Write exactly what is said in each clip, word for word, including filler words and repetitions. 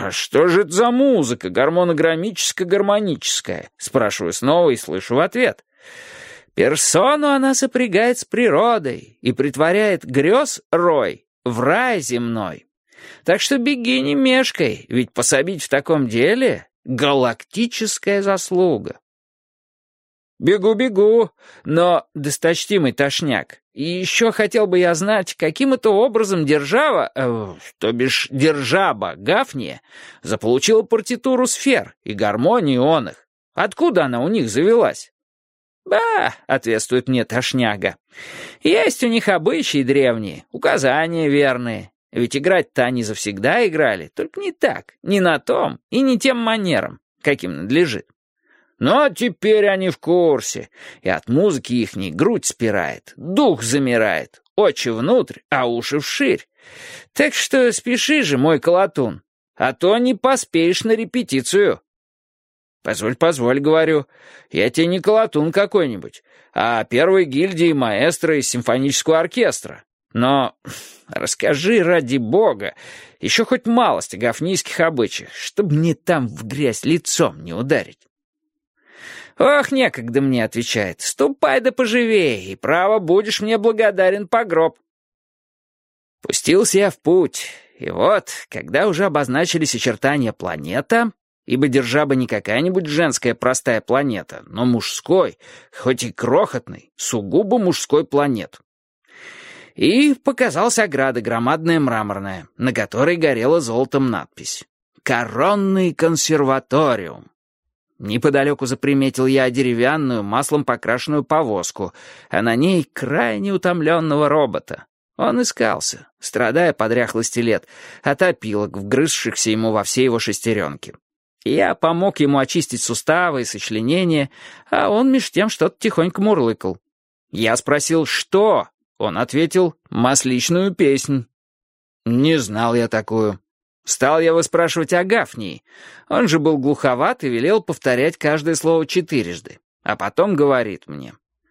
«А что же это за музыка, гормонограммическо-гармоническая?» Спрашиваю снова и слышу в ответ. «Персону она сопрягает с природой и притворяет грез рой в рай земной. Так что беги не мешкай, ведь пособить в таком деле — галактическая заслуга». «Бегу-бегу, но, досточтимый тошняк, и еще хотел бы я знать, каким это образом держава, э, то бишь держаба Гафния, заполучила партитуру сфер и гармонию он их. Откуда она у них завелась?» «Ба», — ответствует мне тошняга, — «есть у них обычаи древние, указания верные. Ведь играть-то они завсегда играли, только не так, не на том и не тем манером, каким надлежит. Но теперь они в курсе, и от музыки ихней грудь спирает, дух замирает, очи внутрь, а уши вширь. Так что спеши же, мой колотун, а то не поспеешь на репетицию». «Позволь, позволь», — говорю, — «я тебе не колотун какой-нибудь, а первой гильдии маэстро из симфонического оркестра. Но расскажи, ради бога, еще хоть малость о гафнийских обычаях, чтобы мне там в грязь лицом не ударить». «Ох, некогда мне», — отвечает, — «ступай да поживей, и право будешь мне благодарен по гроб». Пустился я в путь, и вот, когда уже обозначились очертания планета, ибо держаба не какая-нибудь женская простая планета, но мужской, хоть и крохотный, сугубо мужской планет. И показалась ограда громадная мраморная, на которой горела золотом надпись «Коронный консерваториум». Неподалеку заприметил я деревянную, маслом покрашенную повозку, а на ней крайне утомленного робота. Он искался, страдая под дряхлости лет, от опилок, вгрызшихся ему во все его шестеренки. Я помог ему очистить суставы и сочленения, а он меж тем что-то тихонько мурлыкал. Я спросил, что? Он ответил, масличную песнь. Не знал я такую. Стал я выспрашивать о Гафнии. Он же был глуховат и велел повторять каждое слово четырежды. А потом говорит мне: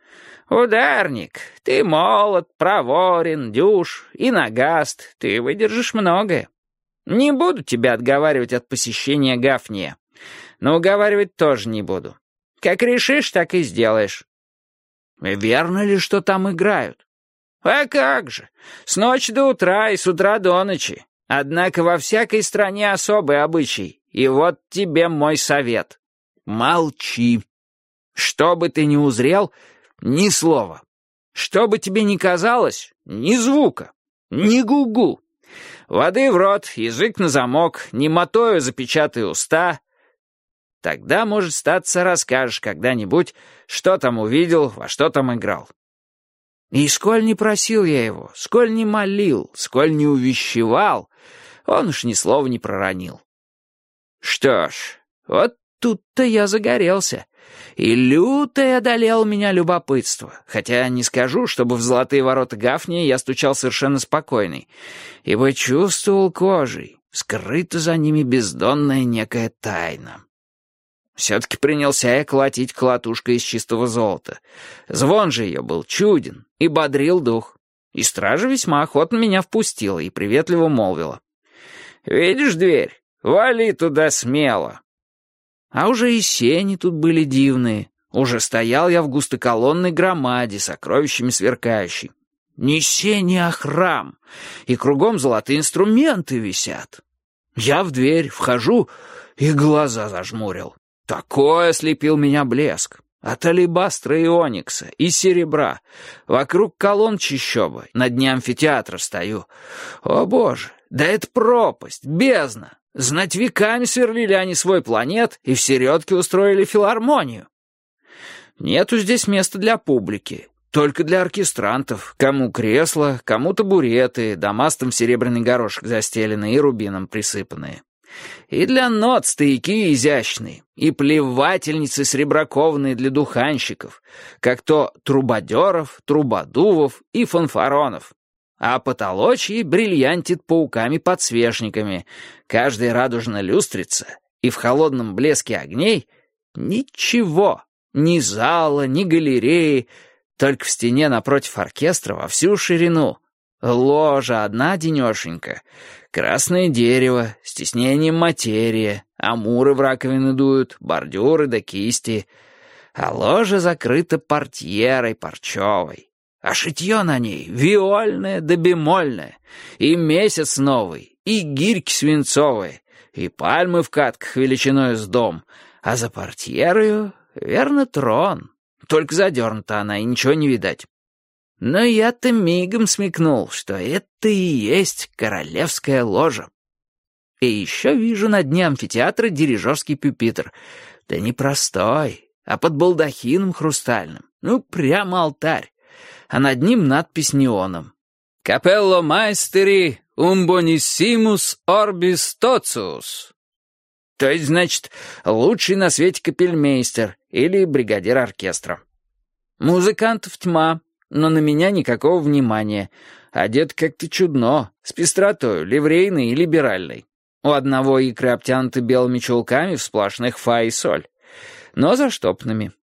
«Ударник, ты молод, проворен, дюж и нагаст, ты выдержишь многое. Не буду тебя отговаривать от посещения Гафния, но уговаривать тоже не буду. Как решишь, так и сделаешь». «Верно ли, что там играют?» «А как же, с ночи до утра и с утра до ночи. Однако во всякой стране особый обычай, и вот тебе мой совет. Молчи. Что бы ты ни узрел, ни слова. Что бы тебе ни казалось, ни звука, ни гу-гу. Воды в рот, язык на замок, немотою запечатай уста. Тогда, может, статься, расскажешь когда-нибудь, что там увидел, во что там играл». И сколь не просил я его, сколь не молил, сколь не увещевал, он уж ни слова не проронил. Что ж, вот тут-то я загорелся, и лютое одолело меня любопытство, хотя не скажу, чтобы в золотые ворота Гафния я стучал совершенно спокойный, ибо чувствовал кожей, скрыта за ними бездонная некая тайна. Все-таки принялся я колотить колотушкой из чистого золота. Звон же ее был чуден и бодрил дух. И стража весьма охотно меня впустила и приветливо молвила: «Видишь дверь? Вали туда смело». А уже и сени тут были дивные. Уже стоял я в густоколонной громаде, сокровищами сверкающей. Не сени, а храм, и кругом золотые инструменты висят. Я в дверь вхожу и глаза зажмурил. Такой ослепил меня блеск. От алебастра и оникса, и серебра. Вокруг колонн чащобы, на дне амфитеатра стою. О, боже, да это пропасть, бездна. Знать, веками сверлили они свой планет и в середке устроили филармонию. Нету здесь места для публики, только для оркестрантов. Кому кресла, кому табуреты, дамастом серебряный горошек застеленные и рубином присыпанные. И для нот стояки изящные, и плевательницы сребракованные для духанщиков, как то трубадеров, трубадувов и фанфаронов. А потолочье бриллиантит пауками-подсвечниками, каждая радужно люстрится, и в холодном блеске огней ничего, ни зала, ни галереи, только в стене напротив оркестра во всю ширину Ложа одна-денешенька. Красное дерево, с тиснением материи, амуры в раковины дуют, бордюры да кисти. А ложа закрыта портьерой парчевой. А шитье на ней виольное да бемольное. И месяц новый, и гирьки свинцовые, и пальмы в катках величиной с дом. А за портьерою, верно, трон. Только задернута она, и ничего не видать. Но я-то мигом смекнул, что это и есть королевская ложа. И еще вижу на дне амфитеатра дирижерский пюпитр. Да не простой, а под балдахином хрустальным. Ну, прямо алтарь. А над ним надпись неоном. «Капелло майстери умбониссимус орбис тоциус». То есть, значит, лучший на свете капельмейстер или бригадир оркестра. Музыкантов тьма, но на меня никакого внимания. Одет как-то чудно, с пестротою, ливрейной и либеральной. У одного икры обтянуты белыми чулками в сплошных фа и соль, но заштопанными.